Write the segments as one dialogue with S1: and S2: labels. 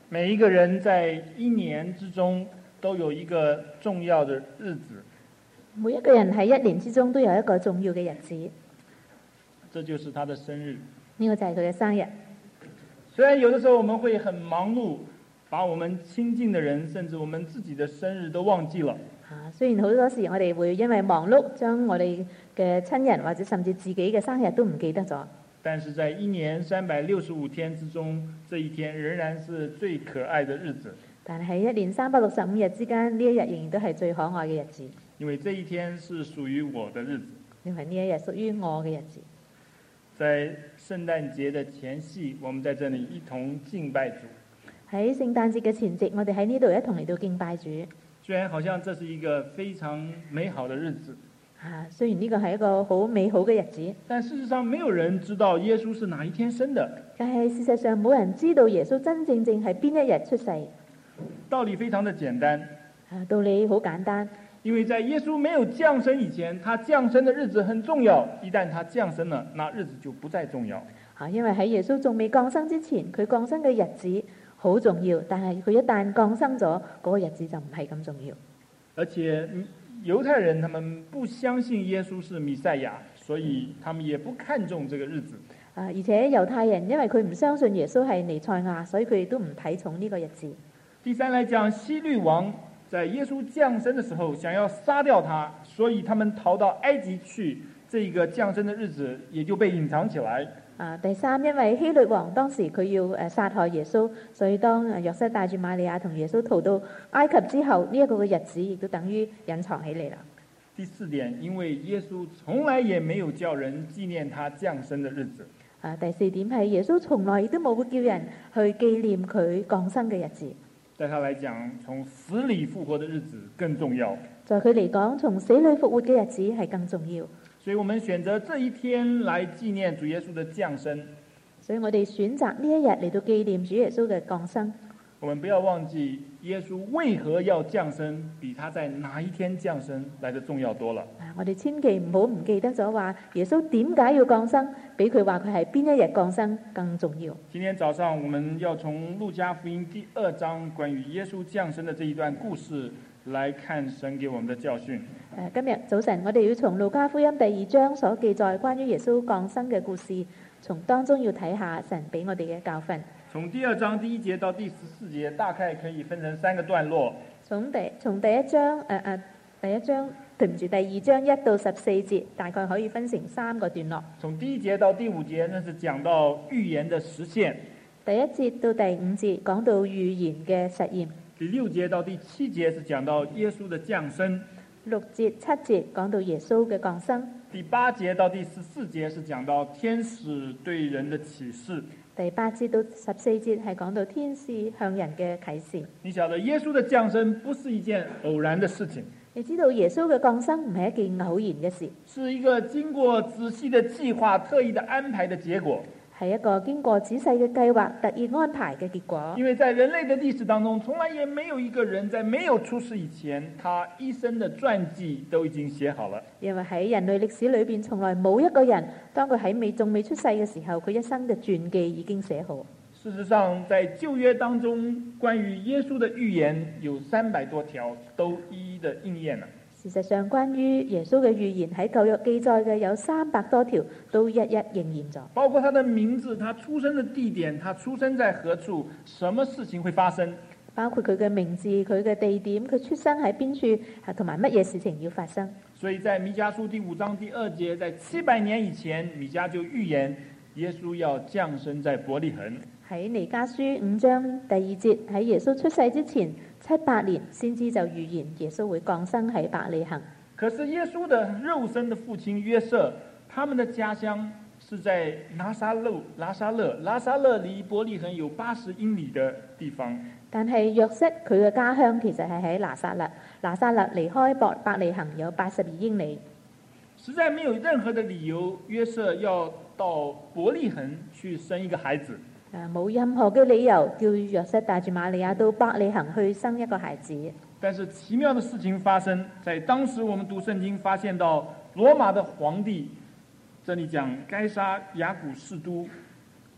S1: 每一个人在一年之中都有一個重要的日子，
S2: 每一個人喺一年之中都有一個重要嘅日子，
S1: 這就是他的生日。
S2: 呢個就係佢嘅生日。
S1: 雖然有的時候我們會很忙碌，把我們親近的人甚至我們自己的生日都忘記了。
S2: 雖然好多時我哋會因為忙碌，將我哋嘅親人或者甚至自己嘅生日都唔記得咗。
S1: 但是在一年365天之中，這一天仍然是最可愛的日子。
S2: 但係喺一年365日之間，呢一日仍然都係最可愛嘅日子。
S1: 因為這一天是屬於我的日子。
S2: 因為呢一日屬於我嘅日子。
S1: 在聖誕節的前夕，我們在這裡一同敬拜主。
S2: 喺聖誕節嘅前夕，我哋喺呢度一同嚟到敬拜主。
S1: 雖然好像這是一個非常美好的日子。
S2: 雖然呢個係一個好美好嘅日子，
S1: 但事實上沒有人知道耶穌是哪一天生的。
S2: 但係事實上冇人知道耶穌真正係邊一日出世。
S1: 道理非常的簡單。
S2: 道理好簡單。
S1: 因為在耶穌沒有降生以前，他降生的日子很重要。一旦他降生了，那日子就不再重要。
S2: 因為喺耶穌仲未降生之前，佢降生嘅日子好重要，但係佢一旦降生咗，嗰個日子就唔係咁重要。
S1: 而且猶太人他們不相信耶穌是彌賽亞，所以他們也不看重這個日子。
S2: 而且猶太人因為佢唔相信耶穌係彌賽亞，所以佢哋都唔睇重呢個日子。
S1: 第三來講，希律王在耶穌降生的時候想要殺掉他，所以他們逃到埃及去，這個降生的日子也就被隱藏起來。
S2: 第三，因為希律王當時佢要殺害耶穌，所以當約瑟帶住瑪利亞同耶穌逃到埃及之後，呢一個嘅日子亦都等於隱藏起嚟啦。
S1: 第四點，因為耶穌從來也沒有叫人紀念他降生的日子。
S2: 第四點係耶穌從來亦都冇叫人去紀念佢降生嘅日子。
S1: 對他來講，從死裡復活的日子更重要。
S2: 在佢嚟講，從死裡復活嘅日子係更重要。
S1: 所以我們選擇這一天來紀念主耶穌的降生。
S2: 所以我哋選擇呢一日嚟到紀念主耶穌嘅降生。
S1: 我們不要忘記耶穌為何要降生，比他在哪一天降生來得重要多了。
S2: 我哋千祈唔好唔記得咗話耶穌點解要降生，比佢話佢係邊一日降生更重要。
S1: 今天早上我們要從路加福音第2章關於耶穌降生的這一段故事來看神給我們的教訓。
S2: 今日早晨我哋要從路加福音第2章所記載關於耶穌降生嘅故事，從當中要睇下神俾我哋嘅教訓。
S1: 從第2章第1節到第14節，大概可以分成3個段落。
S2: 從第2章對唔住，第2章1到14節，大概可以分成3個段落。
S1: 從第1節到第5節，那是講到預言的實現。
S2: 第1節到第5節講到預言嘅實現。
S1: 第6節到第7節是講到耶穌的降生。
S2: 6節7節講到耶穌嘅降生。
S1: 第8節到第14節是講到天使對人的啟示。
S2: 第8節到14節係講到天使向人嘅啟示。
S1: 你曉得耶穌的降生不是一件偶然的事情。
S2: 你知道耶穌嘅降生唔係一件偶然嘅事，
S1: 是一個經過仔細的計劃、特意的安排的結果。
S2: 係一個經過仔細嘅計劃、特意安排嘅結果。
S1: 因為在人類的歷史當中，從來也沒有一個人在沒有出世以前，他一生的傳記都已經寫好了。
S2: 因為喺人類歷史裏邊，從來冇一個人當佢喺仲未出世嘅時候，佢一生嘅傳記已經寫好。
S1: 事實上，在舊約當中，關於耶穌的預言有300多條，都一一的應驗了。
S2: 事實上，關於耶穌嘅預言喺舊約記載嘅有300多條，都一一應驗咗。
S1: 包括他的名字、他出生的地點、他出生在何處、什麼事情會發生。
S2: 包括佢嘅名字、佢嘅地點、佢出生喺邊處，同埋乜嘢事情要發生。
S1: 所以在彌迦書第5章第2節，在700年以前，彌迦就預言耶穌要降生在伯利恆。
S2: 喺彌迦書5章第2節，喺耶穌出世之前700年，先知就預言耶穌會降生喺伯利恆。
S1: 可是耶穌的肉身的父親約瑟，他們的家鄉是在拉撒勒離伯利恆有80英里的地方。
S2: 但係約瑟佢嘅家鄉其實係喺拿撒勒，拿撒勒離開伯利恆有82英里。
S1: 實在沒有任何的理由，約瑟要到伯利恆去生一個孩子。
S2: 冇任何嘅理由叫約瑟帶住瑪利亞到伯利恆去生一個孩子。
S1: 但是奇妙的事情發生在當時，我們讀聖經發現到羅馬的皇帝，這裡講該撒亞古士都，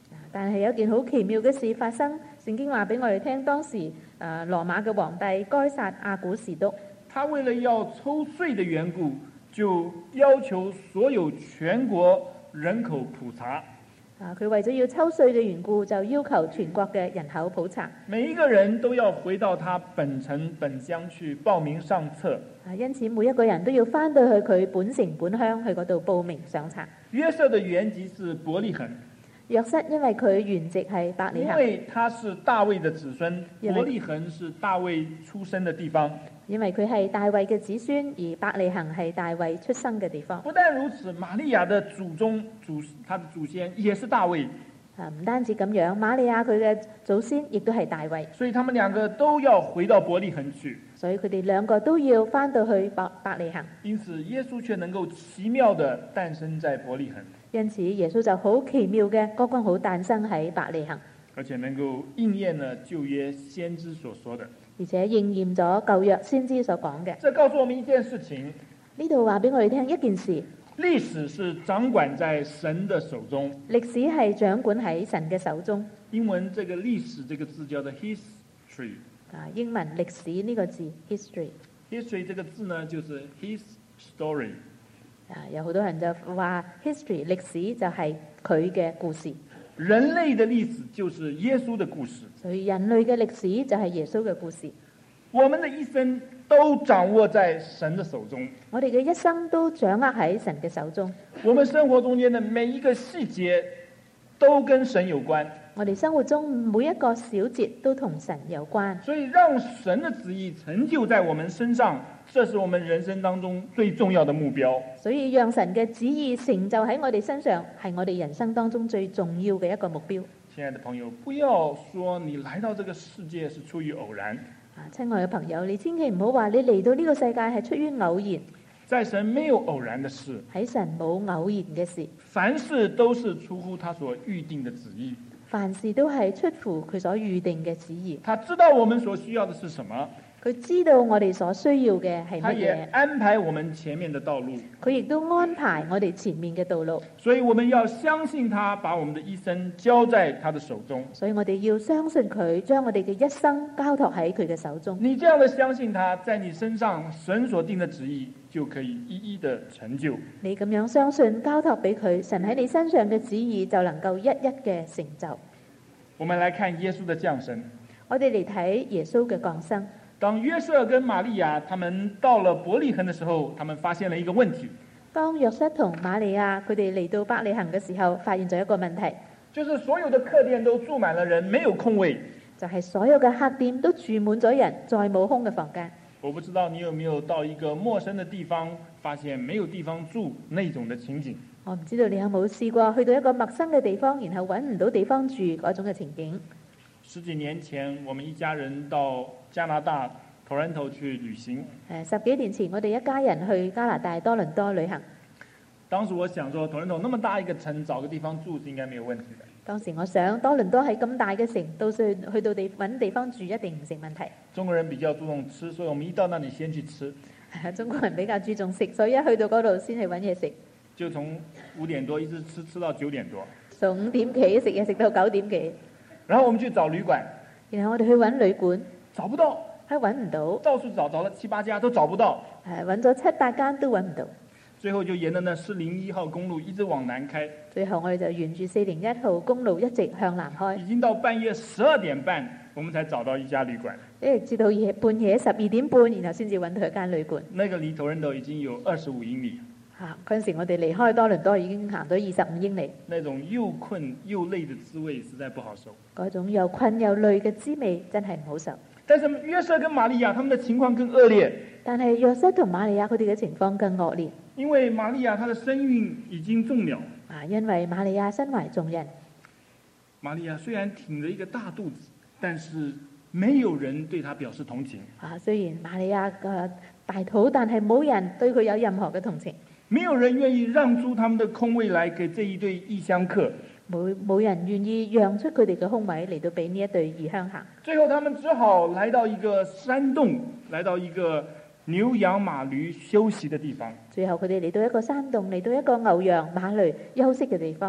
S2: 但係有件好奇妙嘅事發生，聖經話俾我哋聽，當時羅馬嘅皇帝該撒亞古士督，
S1: 他為了要抽稅的緣故，就要求所有全國人口普查。
S2: 佢為咗要抽稅嘅緣故，就要求全國嘅人口普查。
S1: 每一個人都要回到他本城本鄉去報名上冊。
S2: 因此每一個人都要翻到去佢本城本鄉去嗰度報名上冊。
S1: 約瑟的原籍是伯利恆。
S2: 約瑟因為佢原籍係伯利恆，
S1: 因為他是大衛的子孫，伯利恆是大衛出生的地方。
S2: 因為佢係大衛嘅子孫，而伯利恆係大衛出生嘅地方。
S1: 不但如此，瑪利亞的他的祖先也是大衛。
S2: 唔單止咁樣，瑪利亞佢嘅祖先亦都係大衛。
S1: 所以他們兩個都要回到伯利恆去。
S2: 所以佢哋兩個都要翻到去伯利恆。
S1: 因此耶穌卻能夠奇妙地誕生在伯利恆。
S2: 因此耶穌就好奇妙嘅剛剛好誕生喺伯利恆，
S1: 而且能夠應驗了舊約先知所說的，
S2: 而且應驗咗舊約先知所講嘅。
S1: 這告訴我們一件事情，
S2: 呢度話俾我哋聽一件事，
S1: 歷史是掌管在神的手中。
S2: 歷史係掌管喺神嘅手中。
S1: 英文這個歷史這個字叫做 history。
S2: 英文歷史呢個字 history。history
S1: 這個字呢，就是 his story。
S2: 有好多人就話 history 歷史就係佢嘅故事。
S1: 人類的歷史就是耶穌的故事。
S2: 所以人類嘅歷史就係耶穌嘅故事。
S1: 我們的一生都掌握在神的手中。
S2: 我哋嘅一生都掌握喺神嘅手中。
S1: 我們生活中間的每一個細節都跟神有關。
S2: 我哋生活中每一個小節都同神有關。
S1: 所以讓神的旨意成就在我們身上，這是我們人生當中最重要的目標。
S2: 所以讓神嘅旨意成就喺我哋身上，係我哋人生當中最重要嘅一個目標。
S1: 親愛的朋友，不要說你來到這個世界是出於偶然。
S2: 親愛嘅朋友，你千祈唔好話你嚟到呢個世界係出於偶然。
S1: 在神沒有偶然的事，
S2: 喺神冇偶然嘅事，
S1: 凡事都是出乎他所預定的旨意。
S2: 凡事都係出乎佢所預定嘅旨意。
S1: 他知道我們所需要的是什麼，
S2: 佢知道我哋所需要嘅係
S1: 他也
S2: 乜嘢，
S1: 安排我們前面的道路。
S2: 佢亦都安排我哋前面嘅道路。
S1: 所以我們要相信他，把我們的一生交在他的手中。
S2: 所以我哋要相信佢，將我哋嘅一生交託喺佢嘅手中。
S1: 你這樣的相信他，在你身上神所定的旨意就可以一一的成就。
S2: 你咁樣相信交託俾佢，神喺你身上嘅旨意就能夠一一嘅成就。
S1: 我們來看耶穌的降生。
S2: 我哋嚟睇耶穌嘅降生。
S1: 當約瑟跟瑪利亞他們到了伯利恆的時候，他們發現了一個問題。
S2: 當約瑟同瑪利亞佢哋嚟到伯利恆嘅時候，發現咗一個問題，
S1: 就是所有的客店都住滿了人，沒有空位。
S2: 就係所有嘅客店都住滿咗人，再冇空嘅房間。
S1: 我不知道你有沒有到一個陌生的地方，發現沒有地方住那種的情景。
S2: 我唔知道你有冇試過去到一個陌生嘅地方，然後揾唔到地方住嗰種嘅情景。
S1: 十幾年前，我們一家人到加拿大多倫多去旅行。
S2: 十幾年前，我哋一家人去加拿大多倫多旅行。
S1: 當時我想說，多倫多那麼大一個城，找個地方住是應該沒有問題的。
S2: 當時我想，多倫多係咁大嘅城，到時去到揾地方住一定唔成問題。
S1: 中國人比較注重吃，所以我們一到那裡先去吃。
S2: 中國人比較注重食，所以一去到嗰度先去揾嘢食。
S1: 就從5點多一直吃到9點多。
S2: 從5點幾食嘢食到9點幾。
S1: 然後我們去找旅館，
S2: 然後我哋去揾旅館，
S1: 找不到，
S2: 揾唔到，
S1: 到處找了7、8家都找不到，
S2: 揾咗7、8間都揾唔到。
S1: 最後就沿着那401號公路一直往南開。
S2: 最後我哋就沿住401號公路一直向南開。
S1: 已經到半夜12點半，我們才找到一家旅館。
S2: 一直至到半夜12點半，然後先至揾到一間旅館。
S1: 那個離多倫多已經有25英里。
S2: 嗰陣時我哋離開多倫多已經行到25英里。
S1: 那種又困又累的滋味實在不好受。
S2: 嗰種又困又累嘅滋味真係唔好受。
S1: 但是約瑟跟瑪利亞他們的情況更惡劣。
S2: 但係約瑟同瑪利亞佢哋嘅情況更惡劣。
S1: 因為瑪利亞她的身孕已經重了。
S2: 因為瑪利亞身懷重孕。
S1: 瑪利亞雖然挺着一個大肚子，但是沒有人對她表示同情。
S2: 雖然瑪利亞嘅大肚，但係冇人對佢有任何嘅同情。
S1: 沒有人願意讓出他們的空位來給這一對異鄉客。
S2: 冇人願意讓出佢哋嘅空位嚟到俾呢一對異鄉客。
S1: 最後他們只好來到一個山洞，來到一個牛羊馬驢休息的地方。
S2: 最後佢哋嚟到一個山洞，嚟到一個牛羊馬驢休息嘅地方。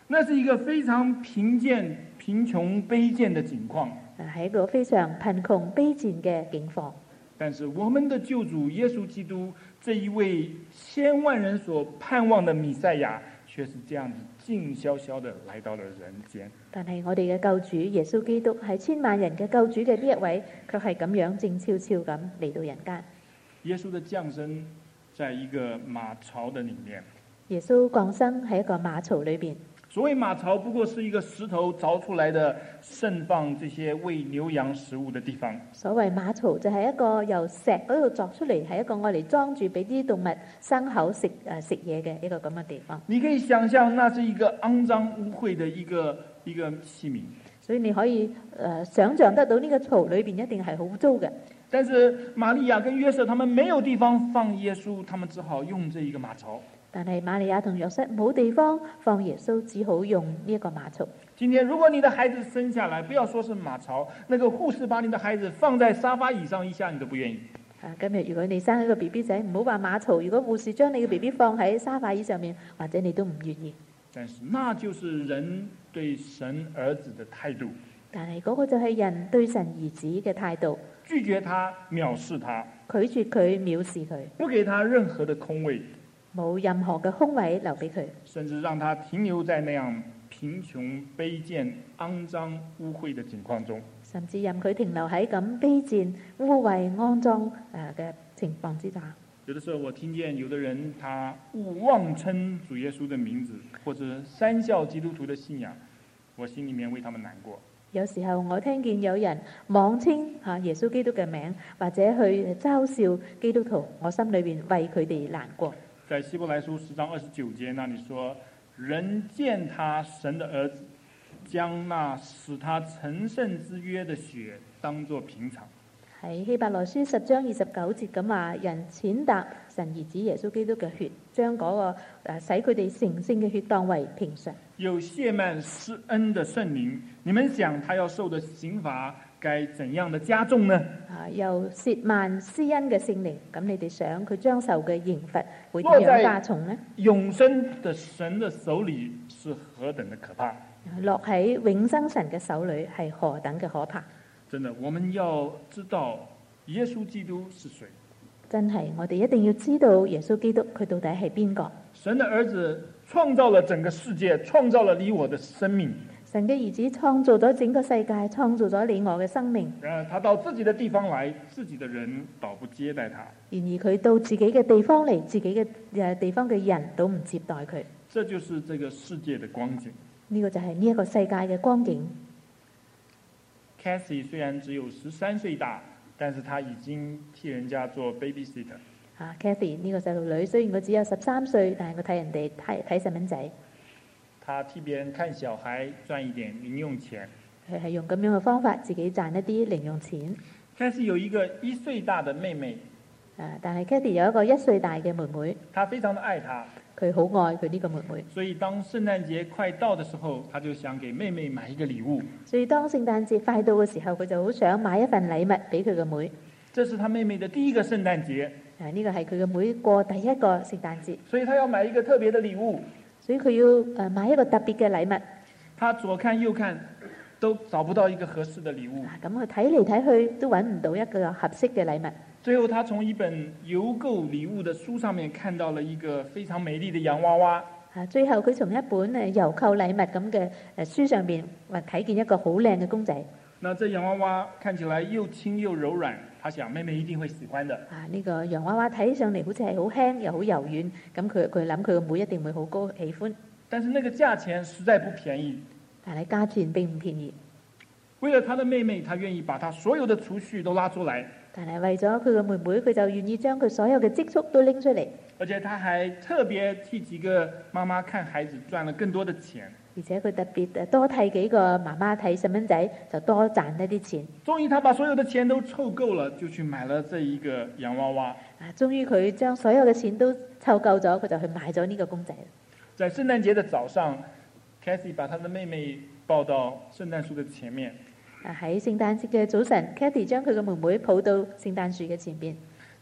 S1: 那是一个非常贫穷卑賤的景況。
S2: 係一個非常貧窮卑賤嘅境況。
S1: 但是我們的救主耶穌基督這一位千萬人所盼望的彌賽亞，卻是這樣子靜悄悄地來到了人間。
S2: 但係我哋嘅救主耶穌基督係千萬人嘅救主嘅呢一位，卻係咁樣靜悄悄咁嚟到人間。
S1: 耶穌的降生在一個馬槽的裡面。
S2: 耶穌降生喺一個馬槽裏邊。
S1: 所謂馬槽不過是一個石頭鑿出來的盛放這些餵牛羊食物的地方。
S2: 所謂馬槽就係一個由石嗰度鑿出嚟，係一個愛嚟裝住俾啲動物牲口食嘢嘅一個咁嘅地方。
S1: 你可以想象，那是一個骯髒污穢的一個器皿。
S2: 所以你可以想象得到呢個槽裏邊一定係好污糟嘅。
S1: 但是瑪利亞跟約瑟他們沒有地方放耶穌，他們只好用這一個馬槽。
S2: 但係瑪利亞同約瑟冇地方放耶穌，只好用呢一個馬槽。
S1: 今天如果你的孩子生下來，不要說是馬槽，那個護士把你的孩子放在沙發椅上一下，你都不願意。
S2: 今日如果你生一個 BB 仔，唔好話馬槽，如果護士將你嘅 BB 放喺沙發椅上面，或者你都唔願意。
S1: 但是那就是人對神兒子的態度。
S2: 但係嗰個就係人對神兒子嘅態度，
S1: 拒絕他，藐視他，
S2: 拒絕佢，藐視佢，
S1: 不給他任何的空位，
S2: 冇任何嘅空位留俾佢，
S1: 甚至讓他停留在那樣貧窮、卑賤、骯髒、污穢的境況中，
S2: 甚至任佢停留喺咁卑賤、污穢、骯髒嘅情況之下。
S1: 有的時候我聽見有的人他誤妄稱主耶穌的名字，或者訕笑基督徒的信仰，我心裡面為他們難過。
S2: 有時候我聽見有人妄稱耶穌基督嘅名，或者去嘲笑基督徒，我心裏邊為佢哋難過。
S1: 在希伯來書10章29節那裡說，人見他神的兒子，將那使他成聖之約的血當作平常。
S2: 喺希伯來書10章29節咁話，人踐踏神兒子耶穌基督嘅血，將嗰個使佢哋成聖嘅血當為平常。有
S1: 褻慢施恩的聖靈，你們想他要受的刑罰該怎樣的加重呢？
S2: 又褻慢施恩嘅聖靈，咁你哋想佢將受嘅刑罰會點樣加重呢？
S1: 永生的神的手裡是何等的可怕！
S2: 落喺永生神嘅手裡係何等嘅可怕！
S1: 真的，我們要知道耶穌基督是誰。
S2: 真係，我哋一定要知道耶穌基督佢到底係邊個？
S1: 神的兒子創造了整個世界，創造了你我的生命。
S2: 神嘅兒子創造咗整個世界，創造咗你我嘅生命。
S1: 然而他到自己的地方來，自己的人倒不接待他。
S2: 然而佢到自己嘅地方嚟，自己嘅地方嘅人都唔接待佢。
S1: 這就是這個世界的光景。
S2: 呢個就係呢一個世界嘅光景。
S1: Cathy 雖然只有13歲大，但是他已經替人家做 babysitter。
S2: Cathy 呢個細路女雖然佢只有13歲，但係佢替人哋睇細蚊仔。
S1: 他替別人看小孩賺一點零用錢。
S2: 佢係用咁樣嘅方法自己賺一啲零用錢。
S1: Cathy 有一個1歲大的妹妹。
S2: 但係 Cathy 有一個1歲大嘅妹妹。
S1: 他非常的愛她。
S2: 佢好愛佢呢個妹妹。
S1: 所以當聖誕節快到的時候，他就想給妹妹買一個禮物。
S2: 所以當聖誕節快到嘅時候，佢就好想買一份禮物俾佢個妹。
S1: 這是他妹妹的第一個聖誕節。
S2: 呢個係佢個妹過第一個聖誕節。
S1: 所以他要買一個特別的禮物。
S2: 所以佢要買一個特別嘅禮物。
S1: 他左看右看都找不到一個合適的禮物。
S2: 咁佢睇嚟睇去都揾唔到一個合適嘅禮物。
S1: 最後他從一本郵購禮物的書上面看到了一個非常美麗的洋娃娃。
S2: 最後佢從一本郵購禮物咁嘅書上邊睇見一個好靚嘅公仔。
S1: 那這洋娃娃看起來又輕又柔軟，他想妹妹一定會喜歡的。
S2: 呢個洋娃娃睇上嚟好似係好輕又好柔軟，咁佢諗佢個妹一定會好高喜歡。
S1: 但是那個價錢實在不便宜。
S2: 但係價錢並唔便宜。
S1: 為了他的妹妹，他願意把他所有的儲蓄都拉出來。
S2: 但係為咗佢個妹妹，佢就願意將佢所有嘅積蓄都拎出嚟。
S1: 而且他還特別替幾個媽媽看孩子賺了更多的錢。
S2: 而且佢特別多替幾個媽媽睇細蚊仔，就多賺一啲錢。
S1: 終於他把所有的錢都湊夠了，就去買了這一個洋娃娃。
S2: 終於佢將所有嘅錢都湊夠咗，佢就去買咗呢個公仔。
S1: 在聖誕節的早上 Cathy 把他的妹妹抱到聖誕樹的前面。
S2: 喺聖誕節嘅早晨 Cathy 將佢嘅妹妹抱到聖誕樹嘅前邊。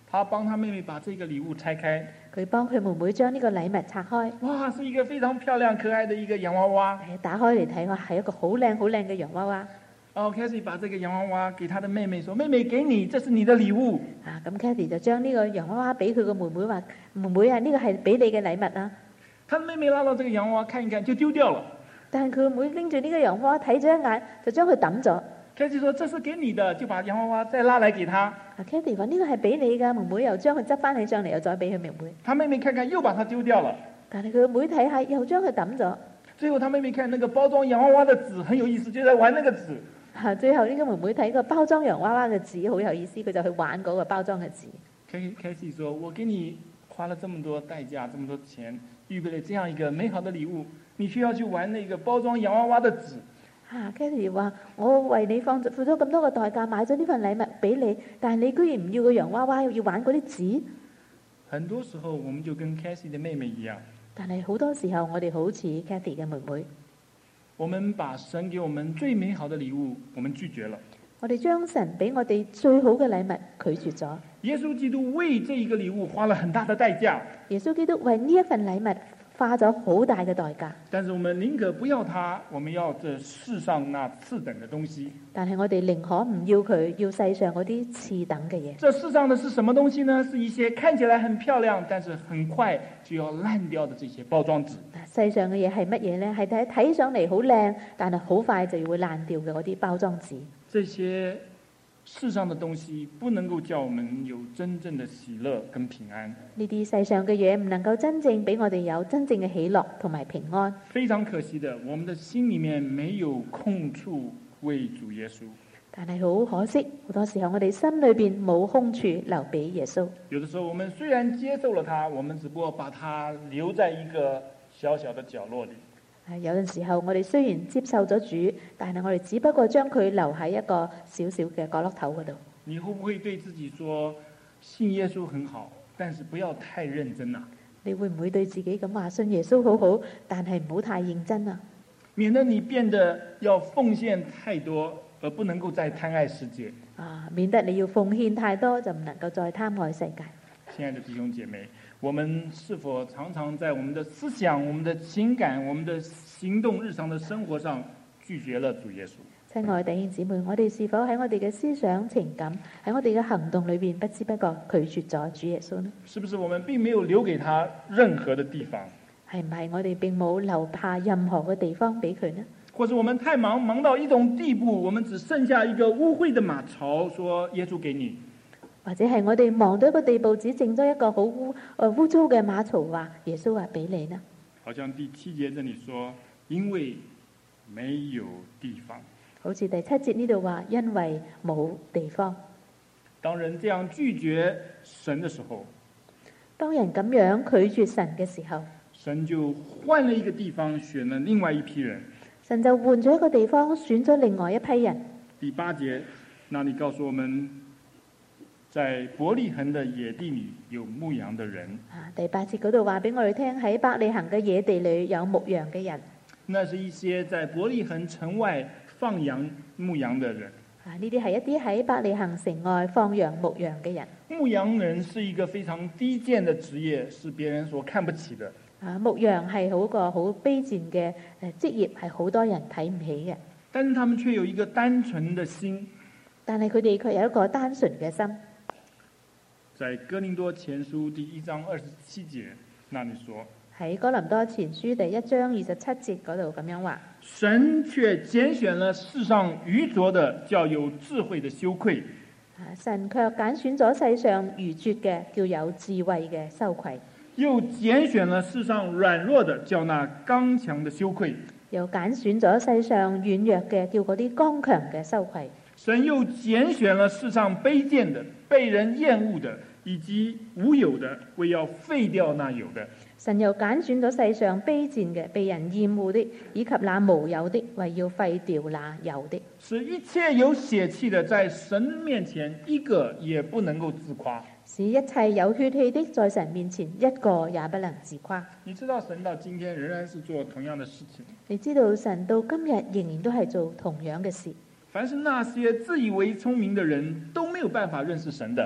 S1: 他幫他妹妹把這個禮物拆開，
S2: 佢幫佢妹妹將呢個禮物拆開，
S1: 哇，是一個非常漂亮可愛的一個洋娃娃。
S2: 打開嚟睇，哇，係一個好靚好靚嘅洋娃娃。
S1: Cassie 把這個洋娃娃給他的妹妹說：妹妹，給你，這是你的禮物。
S2: 咁 Cathy 就將呢個洋娃娃俾佢個妹妹，話：妹妹啊，呢個係俾你嘅禮物啊。
S1: 他妹妹拿到這個洋娃娃看一看就丟掉了。
S2: 但係佢個妹拎住呢個洋娃娃睇咗一眼，就將佢抌咗。
S1: Cathy 說：這是給你的，就把洋娃娃再拉來給他。
S2: Cathy 話：呢個係俾你㗎，妹妹又將佢執翻起上嚟，又再俾佢妹妹。
S1: 他妹妹看看又把它丟掉了。
S2: 但係佢個妹睇下，又將佢抌咗。
S1: 最後他妹妹看那個包裝洋娃娃的紙很有意思，就在玩那個紙。
S2: 最後呢個妹妹睇個包裝洋娃娃嘅紙好有意思，佢就去玩嗰個包裝嘅紙。
S1: Cathy 說：我給你花了這麼多代價，這麼多錢，預備了這樣一個美好的禮物，你卻要去玩那個包裝洋娃娃的紙。
S2: Cathy 話：我為你付咗咁多個代價，買咗呢份禮物俾你，但係你居然唔要個洋娃娃，要玩嗰啲紙。
S1: 很多時候，我們就跟 Cathy 的妹妹一樣。
S2: 但係好多時候，我哋好似 Cathy 嘅妹妹。
S1: 我們把神給我們最美好的禮物，我們拒絕了。
S2: 我哋將神俾我哋最好嘅禮物拒絕咗。
S1: 耶穌基督為這一個禮物花了很大的代價。
S2: 耶穌基督為呢一份禮物花咗好大嘅代價。
S1: 但是我們寧可不要它，我們要這世上那次等的東西。
S2: 但係我哋寧可唔要佢，要世上嗰啲次等嘅嘢。
S1: 這世上的是什麼東西呢？是一些看起來很漂亮，但是很快就要爛掉的這些包裝紙。
S2: 世上嘅嘢係乜嘢呢？係睇上嚟好靚，但係好快就會爛掉嘅嗰啲包裝紙。
S1: 這些世上的東西不能夠叫我們有真正的喜樂跟平安。
S2: 呢啲世上嘅嘢唔能夠真正俾我哋有真正嘅喜樂同埋平安。
S1: 非常可惜的，我們的心裏面沒有空處為主耶穌。
S2: 但係好可惜，好多時候我哋心裏邊冇空處留俾耶穌。
S1: 有的時候我們雖然接受了他，我們只不過把他留在一個小小的角落裏。
S2: 有陣時候我哋雖然接受咗主，但係我哋只不過將佢留喺一個小小嘅角落頭嗰度。
S1: 你會不會對自己說，信耶穌很好，但是不要太認真啊？
S2: 你會唔會對自己咁話，信耶穌好好，但係唔好太認真啊？
S1: 免得你變得要奉獻太多，而不能夠再貪愛世界。
S2: 免得你要奉獻太多，就唔能夠再貪愛世界。
S1: 親愛的弟兄姐妹，我們是否常常在我們的思想、我們的情感、我們的行動、日常的生活上拒絕了主耶穌？
S2: 親愛的弟兄姊妹，我哋是否喺我哋嘅思想、情感、喺我哋嘅行動裏邊，不知不覺拒絕咗主耶穌呢？
S1: 是不是我們並沒有留給他任何的地方？
S2: 係唔係我哋並冇留下任何嘅地方俾佢呢？
S1: 或者我們太忙，忙到一種地步，我們只剩下一個污穢的馬槽，說耶穌給你。
S2: 或者係我哋忙到一個地步，只剩咗一個好污糟嘅馬槽，話耶穌話俾你呢？
S1: 好像第7節這裡說，因為沒有地方。
S2: 好似第7節呢度話，因為冇地方。
S1: 當人這樣拒絕神的時候，
S2: 當人咁樣拒絕神嘅時候，
S1: 神就換了一個地方，選了另外一批人。
S2: 神就換咗一個地方，選咗另外一批人。
S1: 第8節，那裡告訴我們，在伯利恆的野地裡有牧羊的人。
S2: 第8節嗰度話俾我哋聽，喺伯利恆嘅野地裡有牧羊嘅人。
S1: 那是一些在伯利恆城外放羊牧羊的人。
S2: 呢啲係一啲喺伯利恆城外放羊牧羊嘅人。
S1: 牧羊人是一個非常低賤的職業，是別人所看不起的。
S2: 牧羊係好個好卑賤嘅職業，係好多人睇唔起嘅。
S1: 但是他們卻有一個單純的心。
S2: 但係佢哋卻有一個單純嘅心。
S1: 在哥林多前書第1章27節那裡說，
S2: 喺哥林多前書第1章27節嗰度咁樣話，
S1: 神卻揀選了世上愚拙的，叫有智慧的羞愧。
S2: 神卻揀選咗世上愚拙嘅，叫有智慧嘅羞愧。
S1: 又揀選了世上軟弱的，叫那剛強的羞愧。
S2: 又揀選咗世上軟弱嘅，叫嗰啲剛強嘅羞愧。
S1: 神又揀選了世上卑賤的、被人厭惡的，以及無有的，為要廢掉那有的。
S2: 神又揀選咗世上卑賤嘅、被人厭惡的，以及那無有的，為要廢掉那有的。
S1: 使一切有血氣的，在神面前一個也不能夠自誇。
S2: 使一切有血氣的，在神面前一個也不能自誇。
S1: 你知道神到今天仍然是做同樣的事情。
S2: 你知道神到今日仍然都係做同樣嘅事。
S1: 凡是那些自以為聰明的人，都沒有辦法認識神的。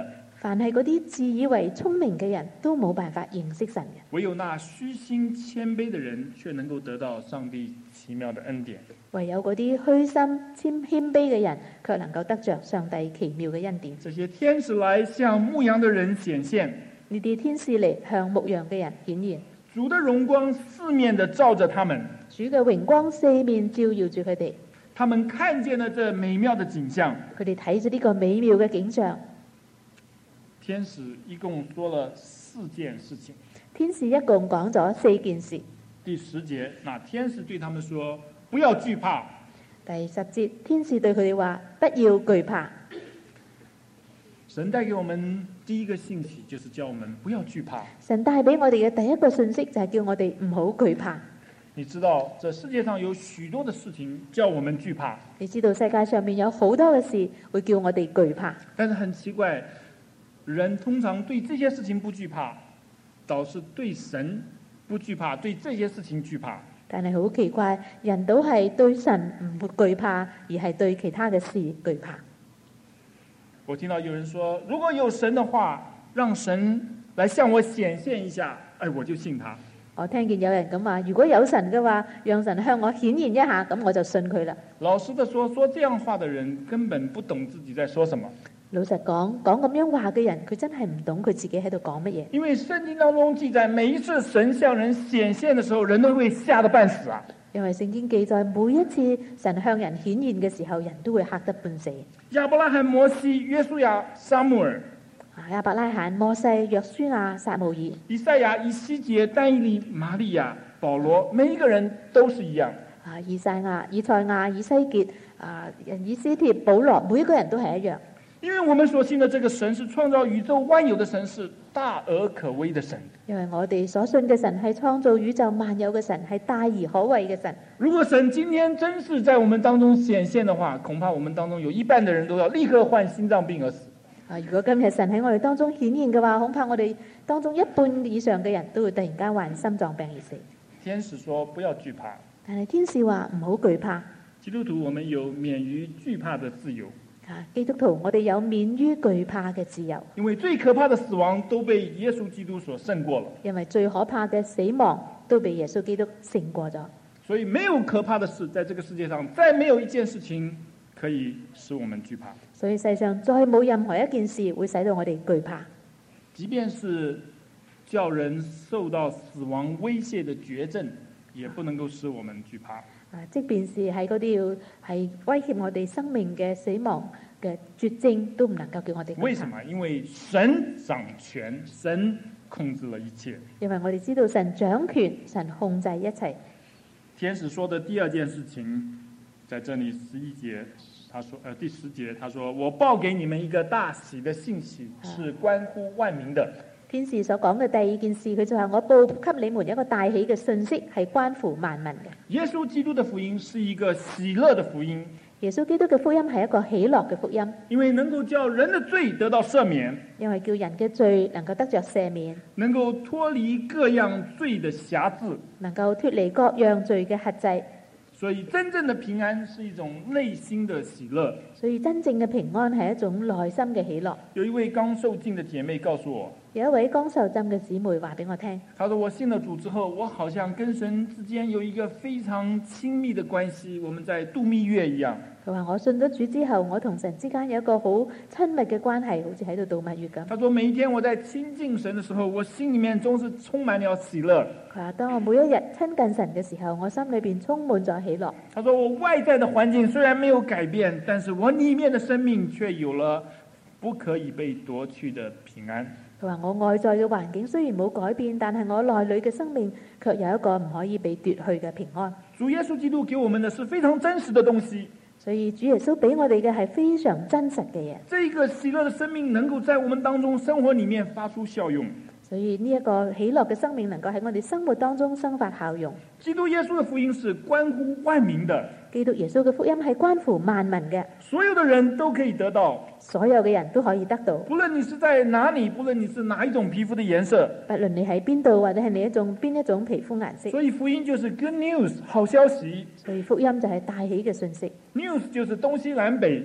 S2: 凡係嗰啲自以為聰明嘅人都冇辦法認識神嘅，
S1: 唯有那虛心謙卑的人，卻能夠得到上帝奇妙的恩典。
S2: 唯有嗰啲虛心謙卑嘅人，卻能夠得着上帝奇妙嘅恩典。
S1: 這些天使來向牧羊的人顯現，
S2: 呢啲天使嚟向牧羊嘅人顯現，
S1: 主的榮光四面的照着他們，
S2: 主嘅榮光四面照耀住佢哋，
S1: 他們看見了這美妙的景象。
S2: 佢哋睇咗呢個美妙嘅景象。
S1: 天使一共說了4件事情。
S2: 天使一共講咗4件事。
S1: 第10節，那天使對他們說：不要懼怕。
S2: 第10節，天使對佢哋話：不要懼怕。
S1: 神帶給我們第一個信息，就是叫我們不要懼怕。
S2: 神帶俾我哋嘅第一個信息就係叫我哋唔好懼怕。
S1: 你知道，這世界上有許多的事情叫我們懼怕。
S2: 你知道世界上面有好多嘅事會叫我哋懼怕，
S1: 但是很奇怪，人通常對這些事情不懼怕，倒是對神不懼怕，對這些事情懼怕。
S2: 但係好奇怪，人都係對神唔會懼怕，而係對其他嘅事懼怕。
S1: 我聽到有人說，如果有神的話，讓神來向我顯現一下，我就信他。
S2: 我聽見有人咁話，如果有神嘅話，讓神向我顯現一下，咁我就信佢啦。
S1: 老實的說這樣話的人根本不懂自己在說什麼。
S2: 老實講咁樣話嘅人，佢真係唔懂佢自己喺度講乜嘢。
S1: 因為聖經當中記載，每一次神向人顯現的時候，人都會嚇得半死啊。
S2: 因為聖經記載，每一次神向人顯現嘅時候，人都會嚇得半死。
S1: 亞伯拉罕、摩西、約書亞、撒母耳。
S2: 亞伯拉罕、摩西、約書亞、撒母耳、
S1: 以賽亞、以西結、但以理、瑪利亞、保羅，每一個人都是一樣。
S2: 以賽亞、以西結、以斯帖、保羅，每一個人都係一樣。
S1: 因為我們所信的這個神是創造宇宙萬有的神，是大而可畏的神。
S2: 因為我哋所信嘅神係創造宇宙萬有嘅神，係大而可畏嘅神。
S1: 如果神今天真是在我們當中顯現的話，恐怕我們當中有一半的人都要立刻患心臟病而死。
S2: 如果今日神喺我哋當中顯現嘅話，恐怕我哋當中一半以上嘅人都會突然間患心臟病而死。
S1: 天使說不要懼怕，
S2: 但係天使話唔好懼怕。
S1: 基督徒我們有免於懼怕的自由。
S2: 基督徒我哋有免於懼怕嘅自由。
S1: 因為最可怕的死亡都被耶穌基督所勝過了。
S2: 因為最可怕嘅死亡都被耶穌基督勝過咗。
S1: 所以沒有可怕的事，在這個世界上再沒有一件事情可以使我們懼怕。
S2: 所以世上再冇任何一件事會使到我哋懼怕。
S1: 即便是叫人受到死亡威脅的絕症，也不能夠使我們懼怕。
S2: 即便是喺嗰啲要係威脅我哋生命嘅死亡嘅絕症，都唔能夠叫我哋懼怕。
S1: 為什麼？因為神掌權，神控制了一切。
S2: 因為我哋知道神掌權，神控制一切。
S1: 天使說的第二件事情，在這裏11節，他說第10節，他說：我報給你們一個大喜的信息，是關乎萬民的。天
S2: 使所講嘅第二件事，佢就係我報給你們一個大喜嘅信息，係關乎萬民嘅。
S1: 耶穌基督的福音是一個喜樂的福音。
S2: 耶穌基督嘅福音係一個喜樂嘅福音，
S1: 因為能夠叫人的罪得到赦免，
S2: 因為叫人嘅罪能夠得着赦免，
S1: 能夠脫離各樣罪的轄制，
S2: 能夠脫離各樣罪嘅轄制。
S1: 所以真正的平安是一種內心的喜樂。
S2: 所以真正嘅平安係一種內心嘅喜樂。
S1: 有一位剛受浸的姐妹告訴我，
S2: 有一位剛受浸嘅姊妹話俾我聽，
S1: 她說我信了主之後，我好像跟神之間有一個非常親密的關係，我們在度蜜月一樣。
S2: 佢話我信咗主之後，我同神之間有一個好親密嘅關係，好似喺度度蜜月咁。
S1: 他說每一天我在親近神的時候，我心裏面總是充滿了喜樂。
S2: 佢話當我每一日親近神嘅時候，我心裏邊充滿咗喜樂。
S1: 他說我外在的環境雖然沒有改變，但是我裏面的生命卻有了不可以被奪去的平安。
S2: 佢話我外在嘅環境雖然冇改變，但係我內裏嘅生命卻有一個唔可以被奪去嘅平安。
S1: 主耶穌基督給我們的是非常真實的東西。
S2: 所以主耶穌俾我哋嘅係非常真實嘅嘢。
S1: 這個喜樂的生命能夠在我們當中生活裏面發出效用。
S2: 所以呢一個喜樂嘅生命能夠喺我哋生活當中生發效用。
S1: 基督耶穌的福音是關乎萬民的。
S2: 基督耶穌嘅福音係關乎萬民嘅。
S1: 所有的人都可以得到。
S2: 所有嘅人都可以得到。
S1: 不論你是在哪裏，不論你是哪一種皮膚的顏色，
S2: 不論你喺邊度或者係你邊一種皮膚顏色。
S1: 所以福音就是 good news 好消息。
S2: 所以福音就係大喜嘅信息。
S1: News 就是東西南北。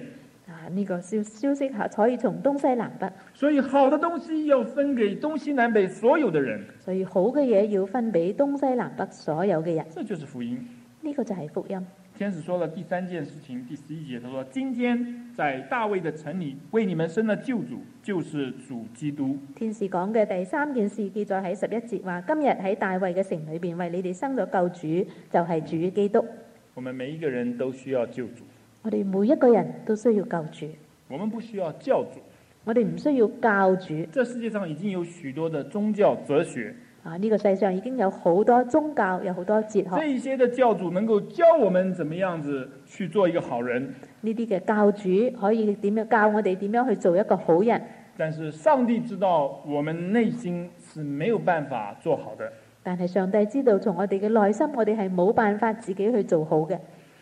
S2: 呢個消息可以從東西南北，
S1: 所以好的東西要分給東西南北所有的人，
S2: 所以好嘅嘢要分俾東西南北所有嘅人。
S1: 這就是福音。
S2: 呢個就係福音。
S1: 天使說了第三件事情，第11節，他說：今天在大衛的城裏為你們生了救主，就是主基督。
S2: 天使講嘅第三件事記載喺11節，話今日喺大衛嘅城裏邊為你哋生咗救主，就係主基督。
S1: 我們每一個人都需要救主。
S2: 我哋每一個人都需要救主。
S1: 我們不需要教主。
S2: 我哋唔需要教主。
S1: 這世界上已經有許多的宗教哲學。
S2: 呢個世上已經有好多宗教，有好多哲學。
S1: 這一些的教主能夠教我們怎麼樣子去做一個好人。
S2: 呢啲嘅教主可以點樣教我哋點樣去做一個好人。
S1: 但是上帝知道我們內心是沒有辦法做好的。
S2: 但係上帝知道從我哋嘅內心，我哋係冇辦法自己去做好嘅。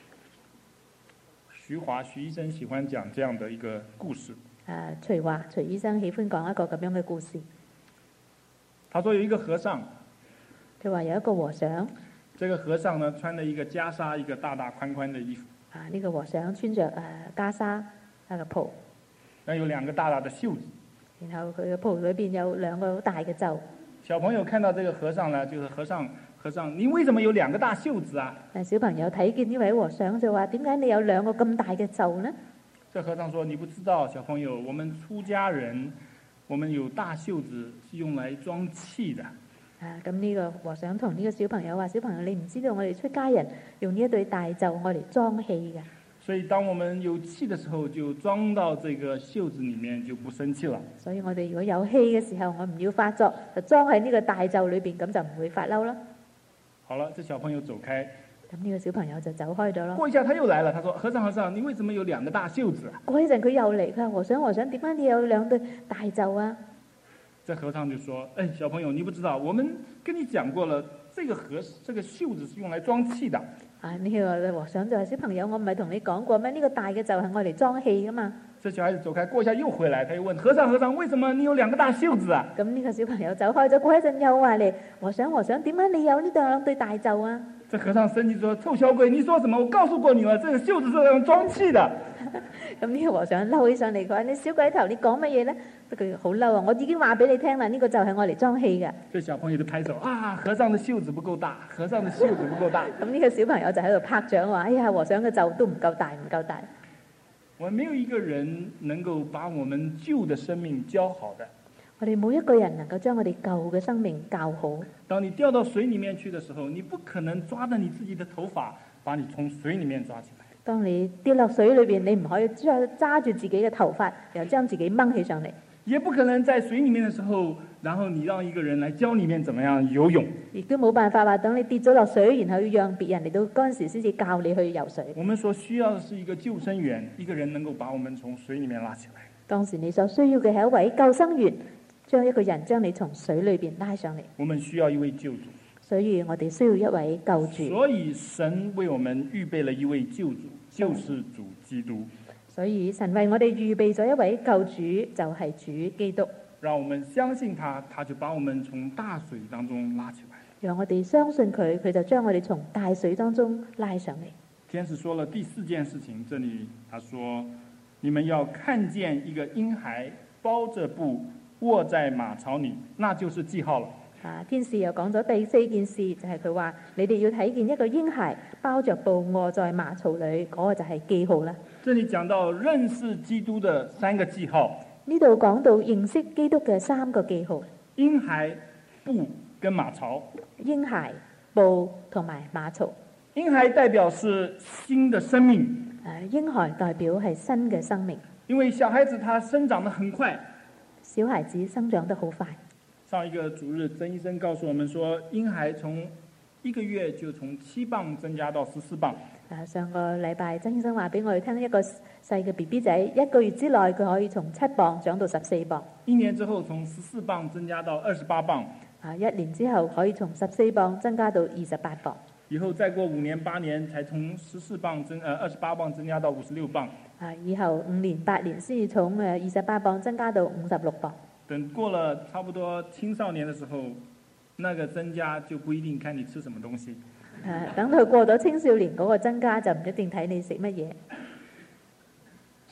S1: 徐醫生喜歡講這樣的一個故事。
S2: 徐醫生喜歡講一個咁樣嘅故事。
S1: 他說有一個和尚，
S2: 佢話有一個和尚，
S1: 這個和尚呢穿了一個袈裟，一個大大寬寬的衣服。
S2: 呢個和尚穿着袈裟一個袍，
S1: 然後有兩個大大的袖子，
S2: 然後佢嘅袍裏邊有兩個好大嘅袖。
S1: 小朋友看到這個和尚呢，就是和尚，你為什麼有兩個大袖子啊？
S2: 小朋友睇見呢位和尚就話：點解你有兩個咁大嘅袖呢？
S1: 這和尚說：你不知道，小朋友，我們出家人，我們有大袖子是用來裝氣的。
S2: 咁呢個和尚同呢個小朋友話：小朋友，你唔知道我哋出家人用呢一對大袖我嚟裝氣嘅。
S1: 所以當我們有氣的時候，就裝到這個袖子裡面，就不生氣了。
S2: 所以我哋如果有氣嘅時候，我唔要發作，就裝喺呢個大袖裏邊，咁就唔會發嬲啦。
S1: 好了，這小朋友走開。
S2: 咁呢個小朋友就走開咗咯。
S1: 過一下他又來了，他說：和尚，你為什麼有兩個大袖子啊？
S2: 過一陣佢又嚟，佢話：和尚，點解你有兩對大袖啊？
S1: 這和尚就說：小朋友，你不知道，我們跟你講過了，這個袖子是用來裝氣的。呢
S2: 個和尚就話：小朋友，我唔係同你講過咩？呢個大嘅袖係我嚟裝氣噶嘛。
S1: 這小孩子走開，過一下又回來，他又問：和尚，為什麼你有兩個大袖子啊？
S2: 咁呢個小朋友走開咗，過一陣又話嚟：和尚，點解你有呢兩對大袖啊？
S1: 這和尚生氣說：臭小鬼，你說什麼？我告訴過你了，這個袖子是用裝氣的。
S2: 咁呢個和尚嬲起上嚟，佢話：你小鬼頭，你講乜嘢咧？佢好嬲啊！我已經話俾你聽啦，呢個就係我嚟裝氣嘅。這
S1: 小朋友就拍手啊！和尚的袖子不夠大，和尚的袖子不夠大。
S2: 咁呢個小朋友就喺度拍掌話：哎呀，和尚嘅袖都唔夠大，唔夠大。
S1: 我沒有一個人能夠把我們舊的生命教好的。
S2: 我哋每一個人能夠將我哋舊嘅生命教好。
S1: 當你掉到水裡面去的時候，你不可能抓着你自己的頭髮，把你從水裡面抓起來。
S2: 當你跌落水裏邊，你唔可以揸住自己嘅頭髮，然後將自己掹起上嚟。
S1: 也不可能在水裡面的時候，然後你讓一個人來教你們怎麼樣游泳。
S2: 亦都冇辦法話等你跌咗落水，然後要讓別人嚟到嗰陣時先至教你去游水。
S1: 我們所需要的是一個救生員，一個人能夠把我們從水裡面拉起來。
S2: 當時你所需要嘅係一位救生員，將一個人將你從水裏邊拉上嚟。
S1: 我們需要一位救主。
S2: 所以我哋需要一位救主。
S1: 所以神為我們預備了一位救主，就是主基督。
S2: 所以神為我哋預備咗一位救主，就係主基督。
S1: 讓我們相信他，他就把我們從大水當中拉起來。
S2: 讓我哋相信佢，佢就將我哋從大水當中拉上嚟。
S1: 天使說了第4件事情，這裡他說：你們要看見一個嬰孩包着布臥在馬槽裡，那就是記號了。
S2: 天使又講咗第4件事，就係佢話你哋要睇見一個嬰孩包着布臥在馬槽裡，嗰個就係記號啦。
S1: 這裡講到認識基督的3個記號。
S2: 呢度講到認識基督嘅3個記號：
S1: 嬰孩、布跟馬槽。
S2: 嬰孩、布同埋馬槽。
S1: 嬰孩代表是新的生命。
S2: 嬰孩代表係新嘅生命。
S1: 因為小孩子他生長得很快。
S2: 小孩子生長得好快。
S1: 上一個主日，曾醫生告訴我們說，嬰孩從1個月就從7磅增加到14磅。
S2: 上個禮拜曾醫生話俾我哋聽，一個細嘅 BB 仔1個月之內佢可以從7磅長到14磅。
S1: 1年之後從14磅增加到28磅。
S2: 1年之後可以從14磅增加到28磅。
S1: 以後再過5年8年，才從28磅增加到56磅。
S2: 以後5年8年先至從28磅增加到56磅。
S1: 等過了差不多青少年的時候，那個增加就不一定看你吃什麼東西。
S2: 等佢過咗青少年嗰個增加就唔一定睇你食乜嘢。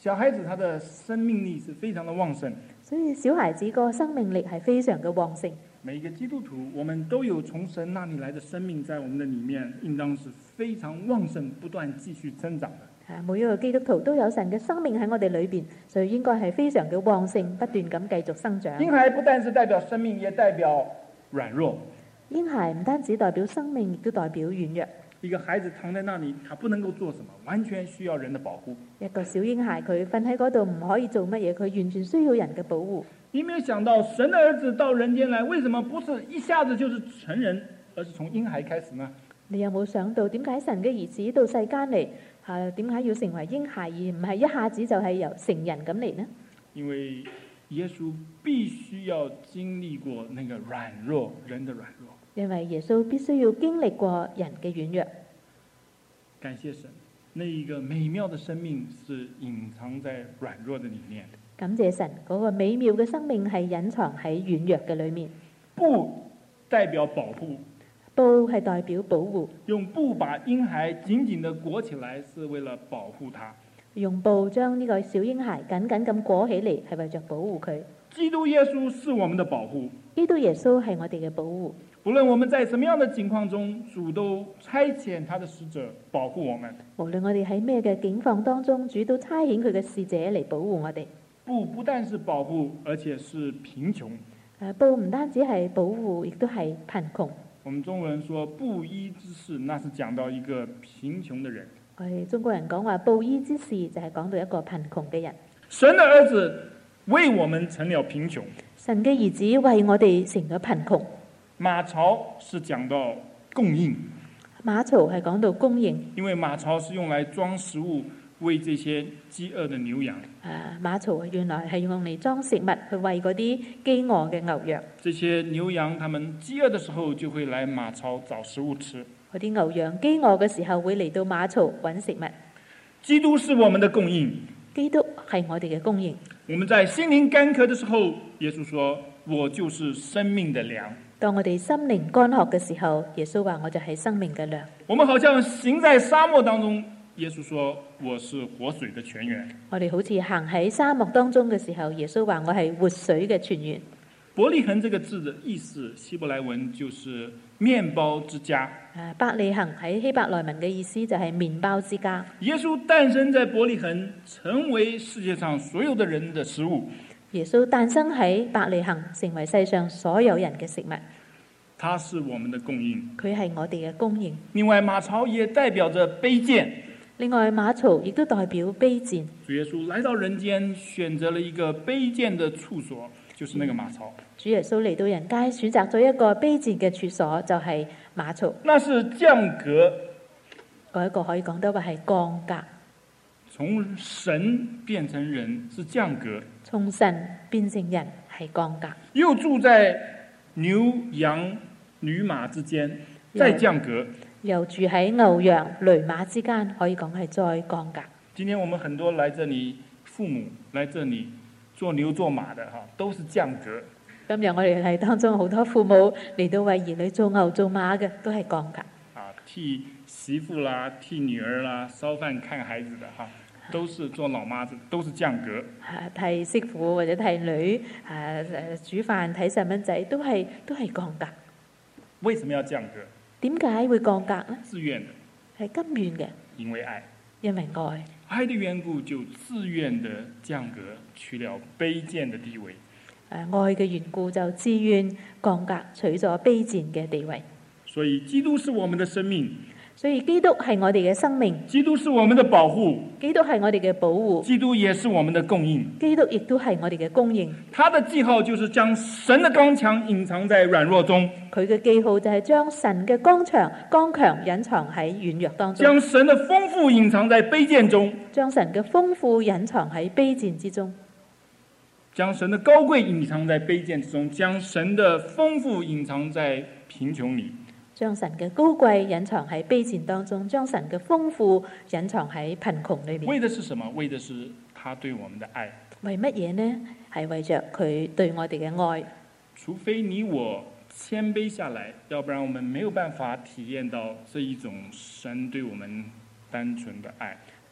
S1: 小孩子他的生命力是非常的旺盛，
S2: 所以小孩子個生命力係非常嘅旺盛。
S1: 每一個基督徒，我們都有從神那裡來的生命在我們的裡面，應當是非常旺盛，不斷繼續增長的。
S2: 每一個基督徒都有神嘅生命喺我哋裏邊，所以應該係非常嘅旺盛，不斷咁繼續生長。
S1: 嬰孩不但是代表生命，也代表軟弱。
S2: 嬰孩唔單止代表生命，亦都代表軟弱。
S1: 一個孩子躺在那裡，他不能夠做什麼，完全需要人的保護。
S2: 一個小嬰孩佢瞓喺嗰度唔可以做乜嘢，佢完全需要人嘅保護。
S1: 你沒有想到神的兒子到人間來，為什麼不是一下子就是成人，而是從嬰孩開始呢？
S2: 你有冇想到點解神嘅兒子到世間嚟，點解要成為嬰孩，而唔係一下子就係由成人咁嚟呢？
S1: 因為耶穌必須要經歷過那個軟弱，人的軟弱。
S2: 因為耶穌必須要經歷過人嘅軟弱。
S1: 感謝神，那一個美妙的生命是隱藏在軟弱的裡面。
S2: 感謝神，嗰個美妙嘅生命係隱藏喺軟弱嘅裏面。
S1: 布代表保護，
S2: 布係代表保護。
S1: 用布把嬰孩緊緊地裹起來，是為了保護他。
S2: 用布將呢個小嬰孩緊緊咁裹起嚟，係為着保護佢。
S1: 基督耶穌是我們的保護。
S2: 基督耶穌係我哋嘅保護。
S1: 無論我們在什麼樣的境況中，主都差遣他的使者保護我們。
S2: 無論我哋喺咩嘅境況當中，主都差遣佢嘅使者嚟保護我哋。
S1: 布不但是保護，而且是貧窮。
S2: 布唔單止係保護，亦都係貧窮。
S1: 我們中國人說布衣之事，那是講到一個貧窮的人。
S2: 我哋中國人講話布衣之事，就係講到一個貧窮嘅人。
S1: 神的兒子為我們成了貧窮。
S2: 神嘅兒子為我哋成咗貧窮。
S1: 馬槽是講到供應，
S2: 馬槽係講到供應，
S1: 因為馬槽是用來裝食物，餵這些飢餓的牛羊。
S2: 馬槽原來係用嚟裝食物，去餵嗰啲飢餓嘅牛羊。
S1: 這些牛羊，他們飢餓的時候就會來馬槽找食物吃。
S2: 嗰啲牛羊飢餓嘅時候會嚟到馬槽揾食物。
S1: 基督是我們的供應，
S2: 基督係我哋嘅供應。
S1: 我們在心靈乾渴的時候，耶穌說：我就是生命的糧。
S2: 當我哋心靈乾渴嘅時候，耶穌話我就係生命嘅糧。
S1: 我們好像行在沙漠當中，耶穌說：我是活水的泉源。
S2: 我哋好似行喺沙漠當中嘅時候，耶穌話我係活水嘅泉源。
S1: 伯利恆這個字的意思，希伯來文就是麵包之家。
S2: 伯利恆喺希伯來文嘅意思就係麵包之家。
S1: 耶穌誕生在伯利恆，成為世界上所有的人的食物。
S2: 耶穌誕生喺伯利恆，成為世上所有人嘅食物。
S1: 他是我們的供應，
S2: 佢係我哋嘅供應。
S1: 另外，馬槽也代表着卑賤。
S2: 另外，馬槽亦都代表卑賤。
S1: 主耶穌來到人間，選擇了一個卑賤的處所，就是那個馬槽。
S2: 主耶穌嚟到人間，選擇咗一個卑賤嘅處所，就係馬槽。
S1: 那是降格，
S2: 嗰一個可以講得話係降格。
S1: 從神變成人是降格，
S2: 從神變成人係降格。
S1: 又住在牛羊驢馬之間，再降格。
S2: 又住喺牛羊驢馬之間，可以講係再降格。
S1: 今天我們很多來這裡父母來這裡做牛做馬的都是降格。
S2: 今日我哋係當中好多父母嚟到為兒女做牛做馬嘅，都係降格。
S1: 替媳婦啦、替女兒啦燒飯看孩子的都是做老媽子，都是降格。
S2: 替媳婦或者替女煮飯睇細蚊仔，都係降格。
S1: 為什麼要降格？
S2: 點解會降格呢？
S1: 自願的，
S2: 係甘願嘅，
S1: 因為愛，
S2: 因為愛。
S1: 愛的緣故就自願的降格，取了卑賤的地位。
S2: 愛嘅緣故就自願降格，取咗卑賤嘅地位。
S1: 所以基督是我們的生命，
S2: 所以基督係我哋嘅生命，
S1: 基督是我們的保護，
S2: 基督係我哋嘅保護，
S1: 基督也是我們的供應，
S2: 基督亦都係我哋嘅供應。
S1: 他的記號就是將神的剛強隱藏在軟弱中，
S2: 佢嘅記號就係將神嘅剛強隱藏喺軟弱當中，
S1: 將神的豐富隱藏在卑賤中，
S2: 將神嘅豐富隱藏喺卑賤之中，
S1: 將神的高貴隱藏在卑賤之中，將神的豐富隱藏在貧窮裏。
S2: 將神嘅高貴隱藏喺卑賤當中，將神嘅豐富隱藏喺貧窮裏面。
S1: 為的是什麼？為的是他對我們的愛。
S2: 為乜嘢呢？係為着佢對我哋嘅愛。
S1: 除非你我謙卑下來，要不然我們沒有辦法體驗到這一種神對我們單純的愛。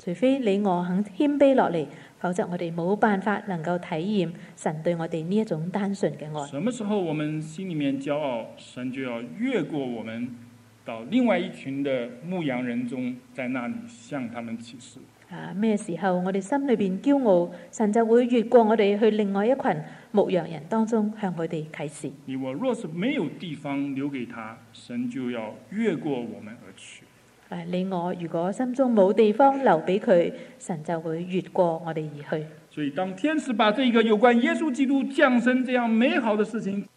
S2: 除非你我肯謙卑落嚟，否則我哋冇辦法能夠體驗神對我哋呢一種單純嘅愛。
S1: 什麼時候我們心裡面驕傲，神就要越過我們，到另外一群的牧羊人中，在那裡向他們啟示。
S2: 咩時候我哋心裏邊驕傲，神就會越過我哋去另外一群牧羊人當中向佢哋啟示。
S1: 你我若是沒有地方留給他，神就要越過我們而去。
S2: 你我如果心中冇地方留俾佢，神就會越過我哋而去。
S1: 所以當天使把這個有關耶穌基督降生這樣美好的事情，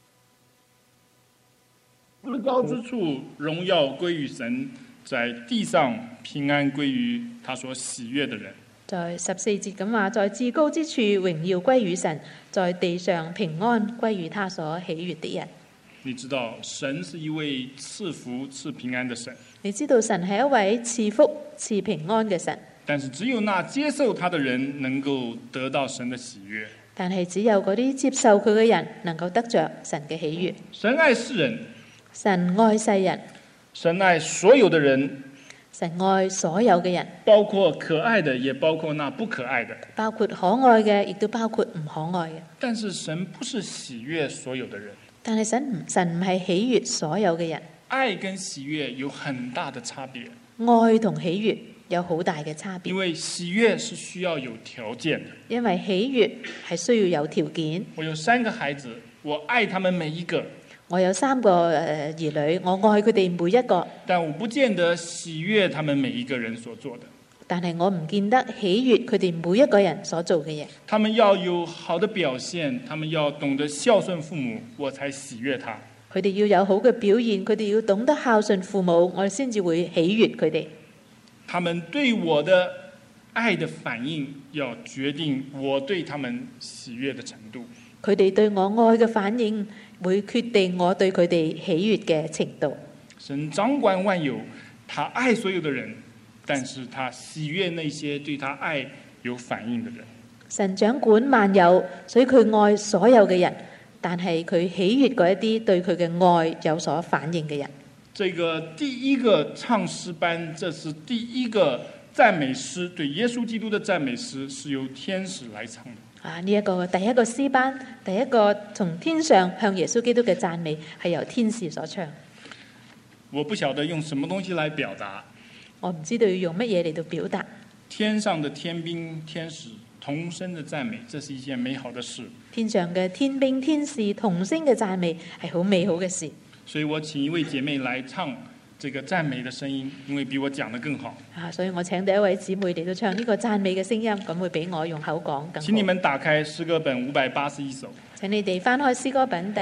S1: 至高之處榮耀歸於神，在地上平安歸於他所喜悅的人。
S2: 在14節咁話，在至高之處榮耀歸於神，在地上平安歸於他所喜悅的人。
S1: 你知道神是一位賜福賜平安的神，
S2: 你知道神係一位賜福賜平安嘅神，
S1: 但是只有那接受他的人能夠得到神的喜悅。
S2: 但係只有嗰啲接受佢嘅人能夠得着神嘅喜悅。
S1: 神愛世人，
S2: 神愛世人，
S1: 神愛所有的人，
S2: 神愛所有嘅人，
S1: 包括可愛的，也包括那不可愛的，
S2: 包括可愛嘅，亦都包括唔可愛嘅。
S1: 但是神不是喜悅所有的人，
S2: 但係神唔係喜悅所有嘅人。
S1: 愛跟喜悅有很大的差別，
S2: 愛同喜悅有好大嘅差別。
S1: 因為喜悅是需要有條件的。
S2: 因為喜悅係需要有條件。
S1: 我有3個孩子，我愛他們每一個。
S2: 我有3個兒女，我愛佢哋每一個，
S1: 但我不見得喜悅他們每一個人所做的。
S2: 但係我唔見得喜悅佢哋每一個人所做嘅嘢。
S1: 他們要有好的表現，他們要懂得孝順父母，我才喜悅他。
S2: 佢哋要有好嘅表現，佢哋要懂得孝順父母，我先至會喜悅佢哋。
S1: 他們對我的愛的反應，要決定我對他們喜悅的程度。
S2: 佢哋對我愛嘅反應，會決定我對佢哋喜悅嘅程度。
S1: 神掌管萬有，他愛所有的人，但是他喜悅那些對他愛有反應的人。
S2: 神掌管萬有，所以佢愛所有嘅人，但係佢喜悅嗰一啲對佢嘅愛有所反應嘅人。
S1: 這個第一個唱詩班，這是第一個讚美詩，對耶穌基督的讚美詩是由天使來唱的。
S2: 呢一個第一個詩班，第一個從天上向耶穌基督嘅讚美係由天使所唱。
S1: 我不曉得用什麼東西來表達，
S2: 我唔知道要用乜嘢嚟到表達。
S1: 天上的天兵天使同聲的讚美，這是一件美好的事。
S2: 天上嘅天兵天使同聲嘅讚美係好美好嘅事。
S1: 所以我請一位姐妹來唱這個讚美的聲音，因為比我講得更好。
S2: 所以我請第一位姊妹嚟到唱呢個讚美嘅聲音，咁會比我用口講更好。
S1: 請你們打開詩歌本581首。
S2: 請你哋翻開詩歌本第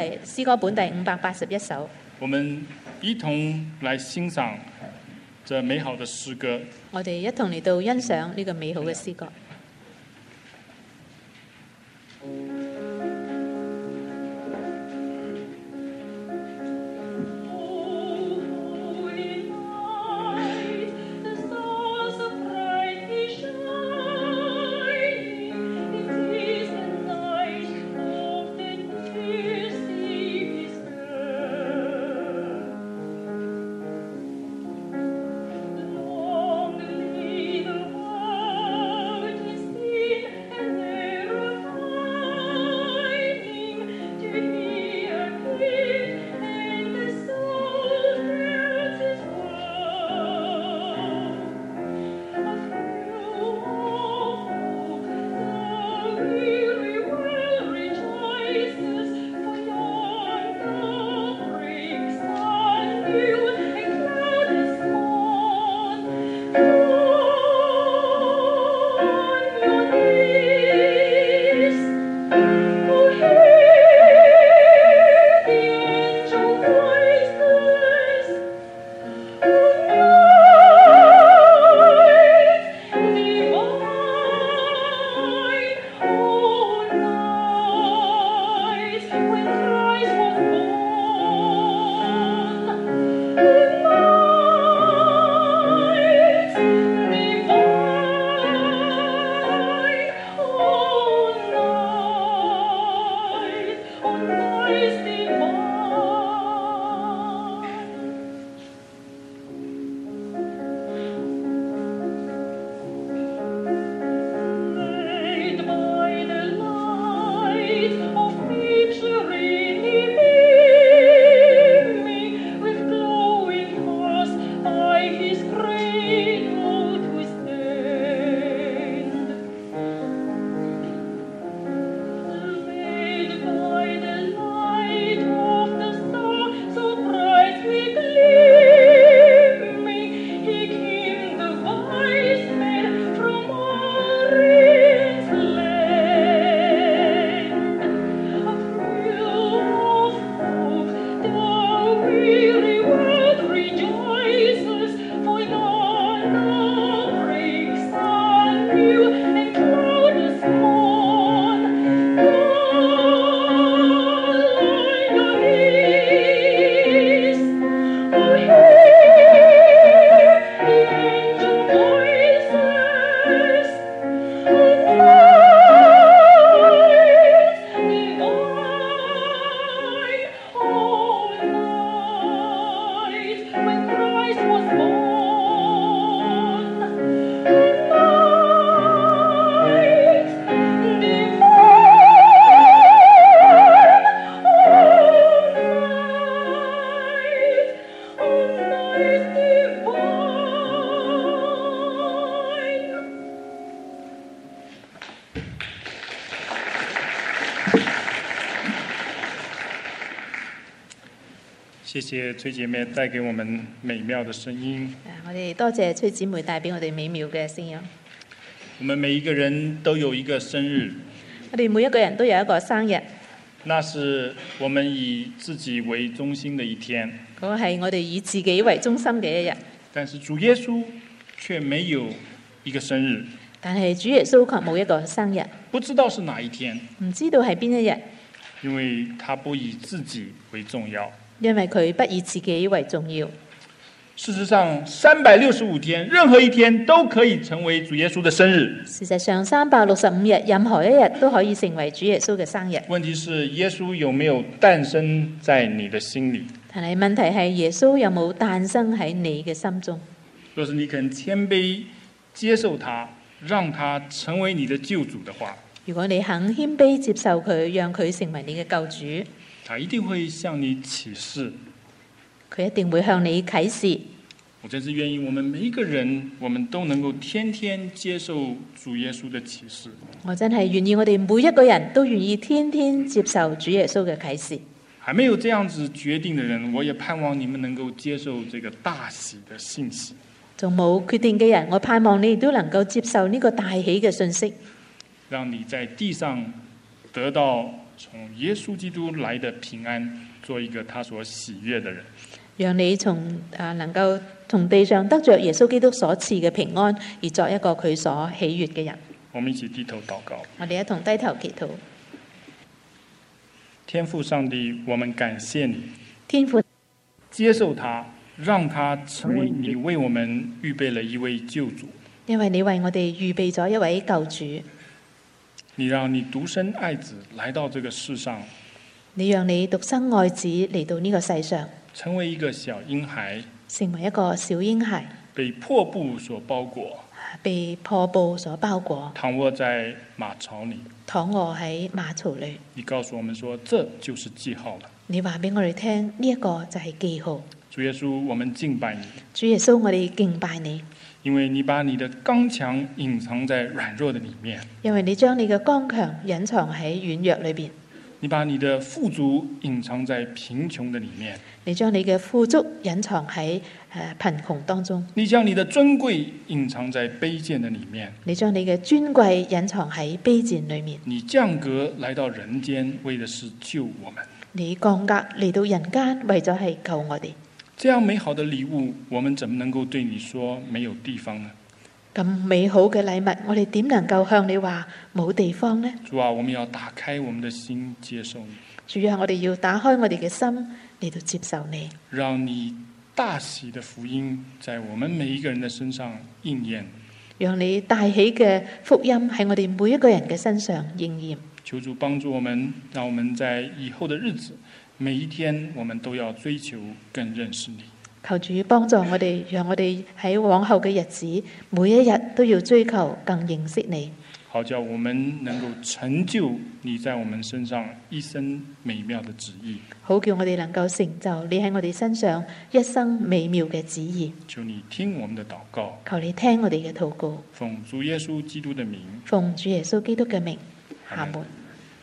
S2: 581首。
S1: 我們一同來欣賞這美好的詩歌。
S2: 我哋一同嚟到欣賞呢個美好嘅詩歌。
S1: 謝謝崔姐妹帶給我們美妙的聲音。
S2: 我哋多謝崔姊妹帶俾我哋美妙嘅聲音。
S1: 我們每一個人都有一個生日，
S2: 我哋每一個人都有一個生日，
S1: 那是我們以自己為中心的一天。
S2: 嗰個係我哋以自己為中心嘅一日。
S1: 但是主耶穌卻沒有一個生日，
S2: 但係主耶穌卻冇一個生日，
S1: 不知道是哪一天，
S2: 唔知道係邊一日，
S1: 因為他不以自己為重要。
S2: 因為佢不以自己為重要。
S1: 事實上，365天，任何一天都可以成為主耶穌的生日。
S2: 事實上，365日，任何一日都可以成為主耶穌嘅生日。
S1: 問題是，耶穌有沒有誕生在你的心裏？
S2: 但係問題係，耶穌有冇誕生喺你嘅心中？
S1: 若是你肯謙卑接受他，讓他成為你的救主的話，
S2: 如果你肯謙卑接受佢，讓佢成為你嘅救主，
S1: 他一定會向你啟示。
S2: 佢一定會向你啟示。
S1: 我真是願意我們每一個人，我們都能夠天天接受主耶穌的啟示。
S2: 我真係願意我哋每一個人都願意天天接受主耶穌嘅啟示。
S1: 還沒有這樣子決定的人，我也盼望你們能夠接受這個大喜的信息。
S2: 仲冇決定嘅人，我盼望你都能夠接受呢個大喜嘅信息，
S1: 讓你在地上得到從耶穌基督來的平安，做一個他所喜悅的人。
S2: 讓你能夠從地上得着耶穌基督所賜嘅平安，而作一個佢所喜悅嘅人。
S1: 我們一起低頭禱告。
S2: 我哋一同低頭祈禱。
S1: 天父上帝，我們感謝你，
S2: 天父
S1: 接受他，讓他成為你為我們預備了一位救主。
S2: 因為你為我哋預備咗一位救主，
S1: 你讓你獨生愛子來到這個世上，
S2: 你讓你獨生愛子嚟到呢個世上，
S1: 成為一個小嬰孩，
S2: 成為一個小嬰孩，
S1: 被破布所包裹，
S2: 被破布所包裹，
S1: 躺臥在馬槽裏。
S2: 躺臥喺馬槽裏。
S1: 你告訴我們說，這就是記號了。
S2: 你話俾我哋聽，呢一個就係記號。
S1: 主耶穌，我們敬拜你。
S2: 主耶穌，我哋敬拜你，
S1: 因為你把你的剛強隱藏在軟弱的裡面，
S2: 因為你將你嘅剛強隱藏喺軟弱裏邊，
S1: 你把你的富足隱藏在貧窮的裡面，
S2: 你將你嘅富足隱藏喺貧窮當中，
S1: 你將你的尊貴隱藏在卑賤的裡面，
S2: 你將你嘅尊貴隱藏喺卑賤裏面，
S1: 你降格來到人間，為的是救我們。
S2: 你降格嚟到人間，為咗係救我哋。
S1: 這樣美好的禮物，我們怎麼能夠對你說沒有地方呢？
S2: 咁美好嘅禮物，我哋點能夠向你話冇地方呢？
S1: 主啊，我們要打開我們的心接受你。
S2: 主啊，我哋要打開我哋嘅心嚟到接受你，
S1: 讓你大喜的福音在我們每一個人的身上應驗。
S2: 讓你大喜嘅福音喺我哋每一個人嘅身上應驗。
S1: 求主幫助我們，讓我們在以後的日子，每一天我們都要追求更認識你。
S2: 求主幫助我哋，讓我哋喺往後嘅日子，每一日都要追求更認識你，
S1: 好叫我們能夠成就你在我們身上一生美妙的旨意。
S2: 好叫我哋能夠成就你喺我哋身上一生美妙嘅旨意。
S1: 求你聽我們的禱告，
S2: 求你聽我哋嘅禱告，
S1: 奉主耶穌基督的名，
S2: 奉主耶穌基督嘅名，阿門。